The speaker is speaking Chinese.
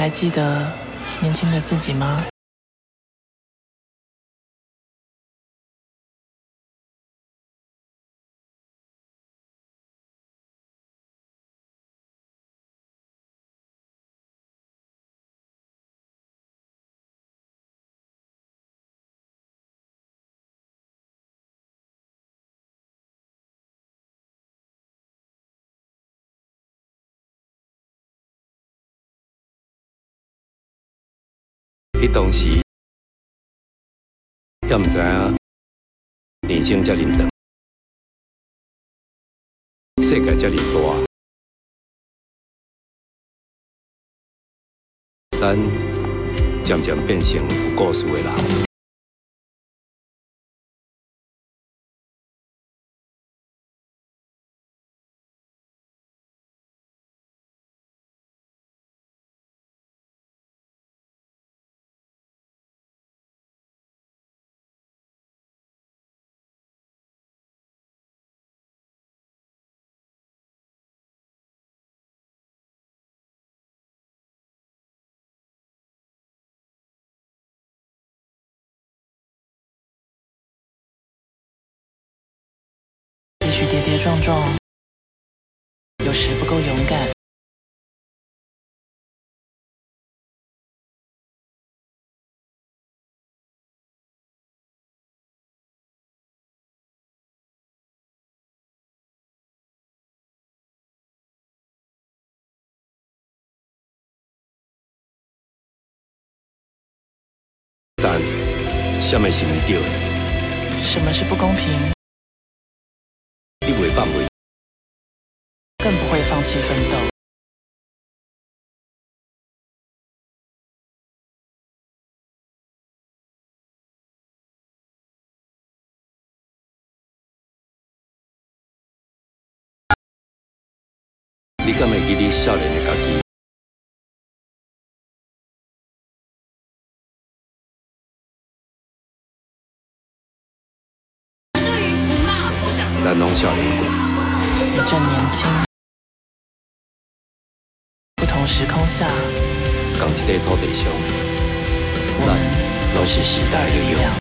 还记得年轻的自己吗？ 迄当时也毋知影人生遮尔长，世界遮尔大，咱渐渐变成有故事的人。 也许跌跌撞撞，有时不够勇敢， 但什么是毋对的？ 什么是不公平， 你袂放袂， 更不会放弃奋斗。 你敢会记你少年的家己？咱拢少年过， 你正年轻，不同时空下， 同一块土地上， 我们都是时代的力量。